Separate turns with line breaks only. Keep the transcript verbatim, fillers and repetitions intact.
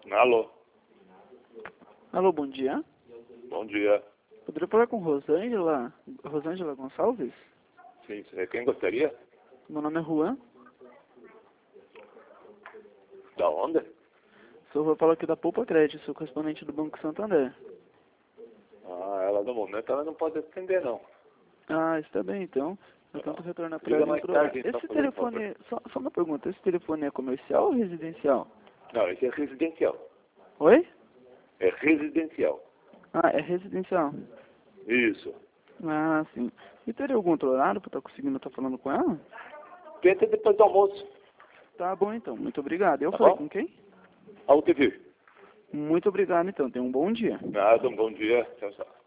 Alô,
Alô, bom dia.
bom dia.
Poderia falar com Rosângela, Rosângela Gonçalves?
Sim, é quem gostaria?
Meu nome é Juan.
Da onde?
Sou o Paulo aqui da Poupa Crédito, sou correspondente do Banco Santander.
Ah, ela no momento ela não pode atender não.
Ah, está bem então. Eu tento retornar para
Liga
ela em
mais
outro
tarde,
horário.
então,
Esse
por favor.
telefone, só, só uma pergunta, esse telefone é comercial ou residencial?
Não, esse é residencial.
Oi?
É residencial.
Ah, é residencial.
Isso.
Ah, sim. E teria algum outro horário para estar conseguindo estar falando com ela?
Tenta depois do almoço,
Tá bom então, muito obrigado. Eu
tá
falei
bom?
com quem?
A U T V.
Muito obrigado então, tenha um bom dia.
Nada, um bom dia. Tchau, tchau.